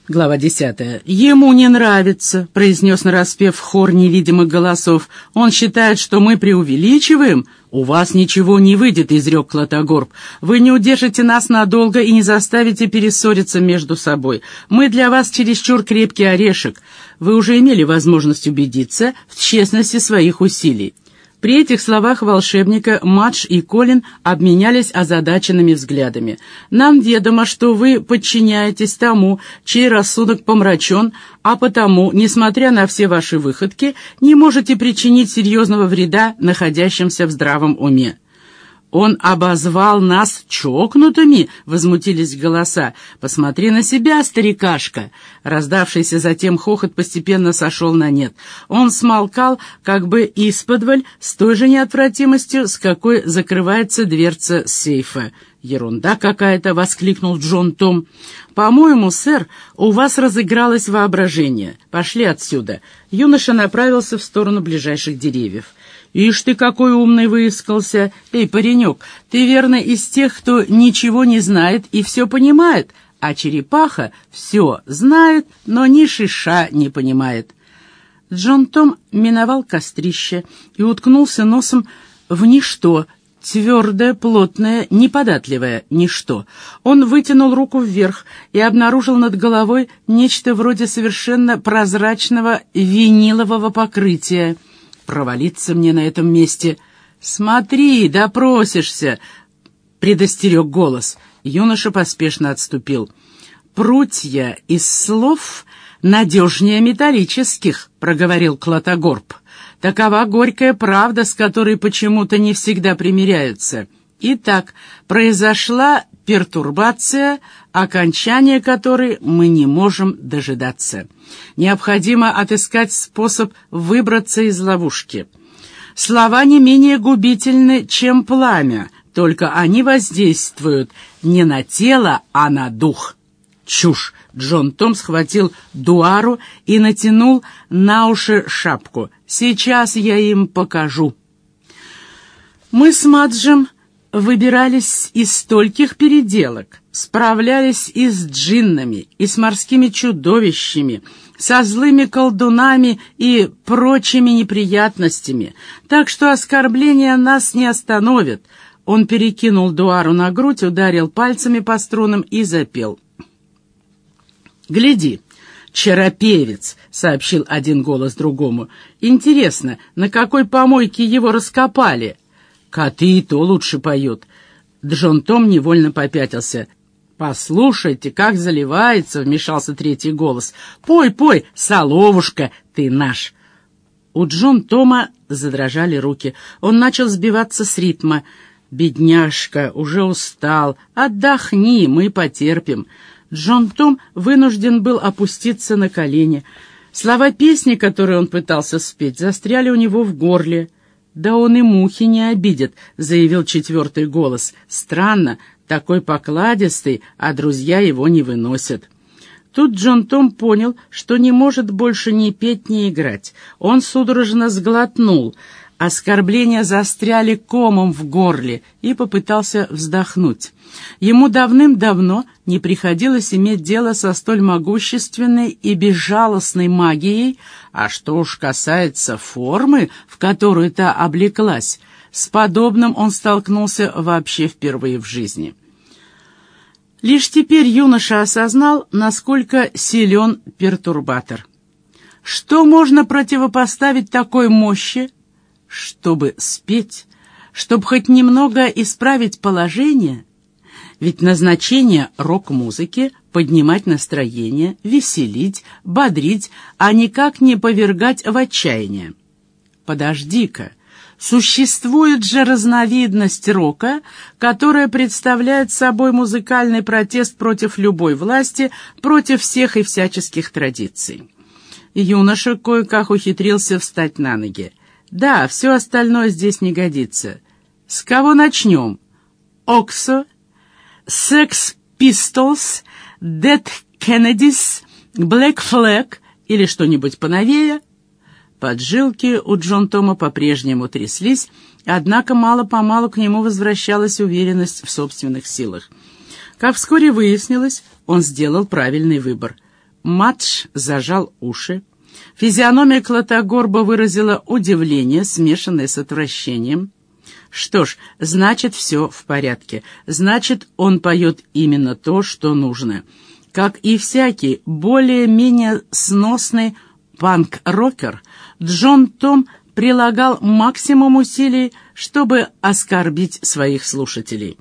Глава 10. «Ему не нравится», — произнес нараспев хор невидимых голосов. «Он считает, что мы преувеличиваем». «У вас ничего не выйдет», — изрек Клотогорб. «Вы не удержите нас надолго и не заставите перессориться между собой. Мы для вас чересчур крепкий орешек. Вы уже имели возможность убедиться в честности своих усилий». При этих словах волшебника Мадж и Колин обменялись озадаченными взглядами. «Нам ведомо, что вы подчиняетесь тому, чей рассудок помрачен, а потому, несмотря на все ваши выходки, не можете причинить серьезного вреда находящимся в здравом уме». «Он обозвал нас чокнутыми?» — возмутились голоса. «Посмотри на себя, старикашка!» Раздавшийся затем хохот постепенно сошел на нет. Он смолкал, как бы исподволь, с той же неотвратимостью, с какой закрывается дверца сейфа. «Ерунда какая-то!» — воскликнул Джон Том. «По-моему, сэр, у вас разыгралось воображение. Пошли отсюда!» Юноша направился в сторону ближайших деревьев. «Ишь ты, какой умный выискался! Эй, паренек, ты верно из тех, кто ничего не знает и все понимает, а черепаха все знает, но ни шиша не понимает». Джон Том миновал кострище и уткнулся носом в ничто, твердое, плотное, неподатливое ничто. Он вытянул руку вверх и обнаружил над головой нечто вроде совершенно прозрачного винилового покрытия. «Провалиться мне на этом месте!» «Смотри, допросишься!» — предостерег голос. Юноша поспешно отступил. «Прутья из слов надежнее металлических», — проговорил Клотогорб. «Такова горькая правда, с которой почему-то не всегда примиряются. Итак, произошла пертурбация, окончания которой мы не можем дожидаться. Необходимо отыскать способ выбраться из ловушки. Слова не менее губительны, чем пламя, только они воздействуют не на тело, а на дух». «Чушь!» — Джон Том схватил Дуару и натянул на уши шапку. «Сейчас я им покажу». Мы с Маджем выбирались из стольких переделок, справлялись и с джиннами, и с морскими чудовищами, со злыми колдунами и прочими неприятностями, так что оскорбления нас не остановят. Он перекинул Дуару на грудь, ударил пальцами по струнам и запел. «Гляди, чаропевец», — сообщил один голос другому. «Интересно, на какой помойке его раскопали?» «Коты и то лучше поют». Джон Том невольно попятился. «Послушайте, как заливается», — вмешался третий голос. «Пой, пой, соловушка, ты наш». У Джон Тома задрожали руки. Он начал сбиваться с ритма. «Бедняжка, уже устал. Отдохни, мы потерпим». Джон Том вынужден был опуститься на колени. Слова песни, которую он пытался спеть, застряли у него в горле. «Да он и мухи не обидит», — заявил четвертый голос. «Странно, такой покладистый, а друзья его не выносят». Тут Джон Том понял, что не может больше ни петь, ни играть. Он судорожно сглотнул. Оскорбления застряли комом в горле и попытался вздохнуть. Ему давным-давно не приходилось иметь дело со столь могущественной и безжалостной магией, а что уж касается формы, в которую та облеклась, с подобным он столкнулся вообще впервые в жизни. Лишь теперь юноша осознал, насколько силен пертурбатор. Что можно противопоставить такой мощи, чтобы спеть, чтобы хоть немного исправить положение? Ведь назначение рок-музыки — поднимать настроение, веселить, бодрить, а никак не повергать в отчаяние. Подожди-ка, существует же разновидность рока, которая представляет собой музыкальный протест против любой власти, против всех и всяческих традиций. Юноша кое-как ухитрился встать на ноги. Да, все остальное здесь не годится. С кого начнем? Оксо, Sex Pistols, Dead Kennedys, Black Flag или что-нибудь поновее? Поджилки у Джон Тома по-прежнему тряслись, однако мало-помалу к нему возвращалась уверенность в собственных силах. Как вскоре выяснилось, он сделал правильный выбор. Мадж зажал уши. Физиономия Клотогорба выразила удивление, смешанное с отвращением. Что ж, значит, все в порядке. Значит, он поет именно то, что нужно. Как и всякий более-менее сносный панк-рокер, Джон Том прилагал максимум усилий, чтобы оскорбить своих слушателей.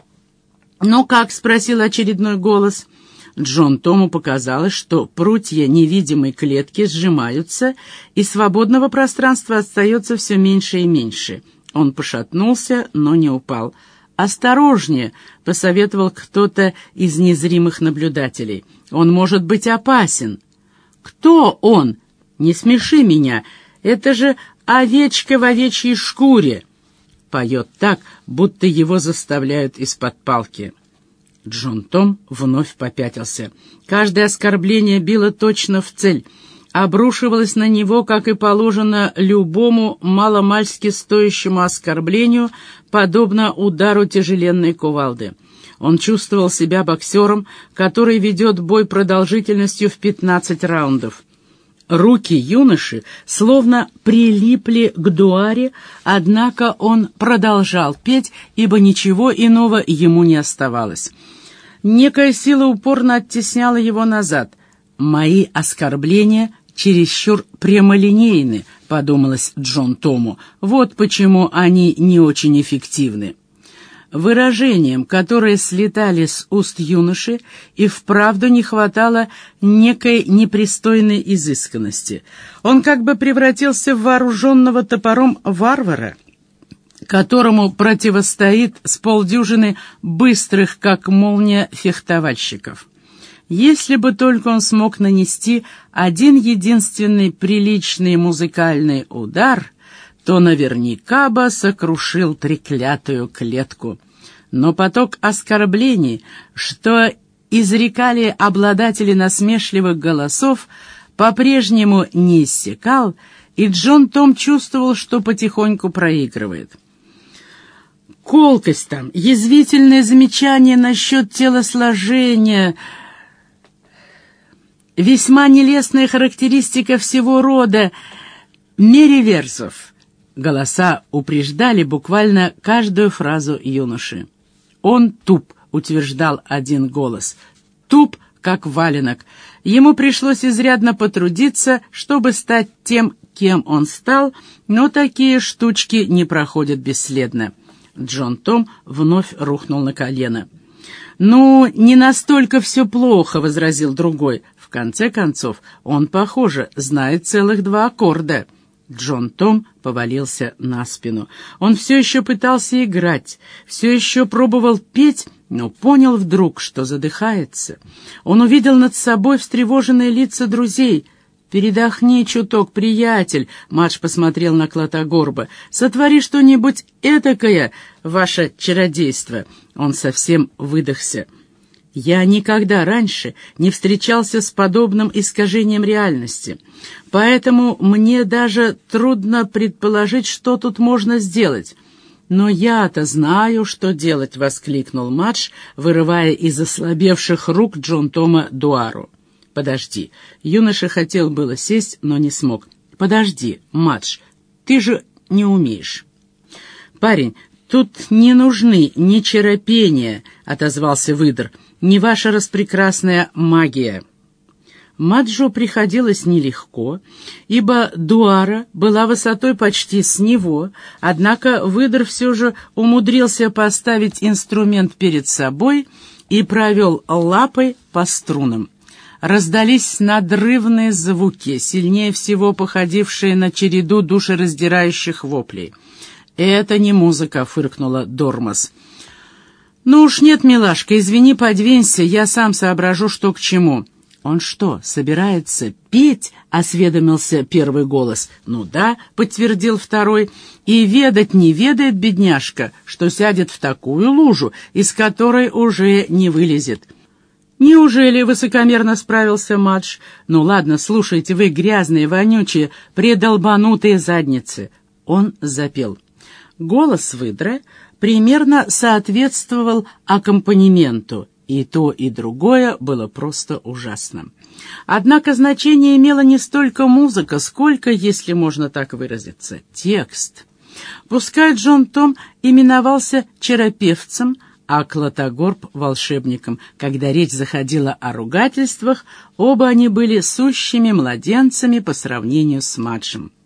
«Ну как?» — спросил очередной голос. Джон Тому показалось, что прутья невидимой клетки сжимаются, и свободного пространства остается все меньше и меньше. Он пошатнулся, но не упал. «Осторожнее!» — посоветовал кто-то из незримых наблюдателей. «Он может быть опасен». «Кто он? Не смеши меня! Это же овечка в овечьей шкуре!» Поет так, будто его заставляют из-под палки. Джон Том вновь попятился. Каждое оскорбление било точно в цель, обрушивалось на него, как и положено любому маломальски стоящему оскорблению, подобно удару тяжеленной кувалды. Он чувствовал себя боксером, который ведет бой продолжительностью в 15 раундов. Руки юноши словно прилипли к дуаре, однако он продолжал петь, ибо ничего иного ему не оставалось. Некая сила упорно оттесняла его назад. «Мои оскорбления чересчур прямолинейны», — подумалось Джон Тому. «Вот почему они не очень эффективны». Выражениям, которые слетали с уст юноши, и вправду не хватало некой непристойной изысканности. Он как бы превратился в вооруженного топором варвара, которому противостоит с полдюжины быстрых, как молния, фехтовальщиков. Если бы только он смог нанести один единственный приличный музыкальный удар, то наверняка бы сокрушил треклятую клетку. Но поток оскорблений, что изрекали обладатели насмешливых голосов, по-прежнему не иссякал, и Джон Том чувствовал, что потихоньку проигрывает. Колкость там, язвительные замечания насчет телосложения, весьма нелестная характеристика всего рода мериверсов. Голоса упреждали буквально каждую фразу юноши. «Он туп», — утверждал один голос. «Туп, как валенок». Ему пришлось изрядно потрудиться, чтобы стать тем, кем он стал, но такие штучки не проходят бесследно. Джон Том вновь рухнул на колено. «Ну, не настолько все плохо», — возразил другой. «В конце концов, он, похоже, знает целых 2 аккорда». Джон Том повалился на спину. Он все еще пытался играть, все еще пробовал петь, но понял вдруг, что задыхается. Он увидел над собой встревоженные лица друзей. «Передохни чуток, приятель», — Мадж посмотрел на Клотогорба. «Сотвори что-нибудь этакое, ваше чародейство». Он совсем выдохся. «Я никогда раньше не встречался с подобным искажением реальности, поэтому мне даже трудно предположить, что тут можно сделать». «Но я-то знаю, что делать», — воскликнул Мадж, вырывая из ослабевших рук Джон Тома дуару. «Подожди». Юноша хотел было сесть, но не смог. «Подожди, Мадж, ты же не умеешь». «Парень, тут не нужны ни чаропения», — отозвался выдр, — «не ваша распрекрасная магия». Маджу приходилось нелегко, ибо дуара была высотой почти с него, однако выдр все же умудрился поставить инструмент перед собой и провел лапой по струнам. Раздались надрывные звуки, сильнее всего походившие на череду душераздирающих воплей. «Это не музыка», — фыркнула Дормас. «Ну уж нет, милашка, извини, подвинься, я сам соображу, что к чему». «Он что, собирается петь?» — осведомился первый голос. «Ну да», — подтвердил второй, — «и ведать не ведает бедняжка, что сядет в такую лужу, из которой уже не вылезет». «Неужели?» — высокомерно справился Мадж. «Ну ладно, слушайте, вы грязные, вонючие, предолбанутые задницы». Он запел. Голос выдра примерно соответствовал аккомпанементу, и то, и другое было просто ужасно. Однако значение имела не столько музыка, сколько, если можно так выразиться, текст. Пускай Джон Том именовался чаропевцем, а Клотогорб — волшебником. Когда речь заходила о ругательствах, оба они были сущими младенцами по сравнению с младшим.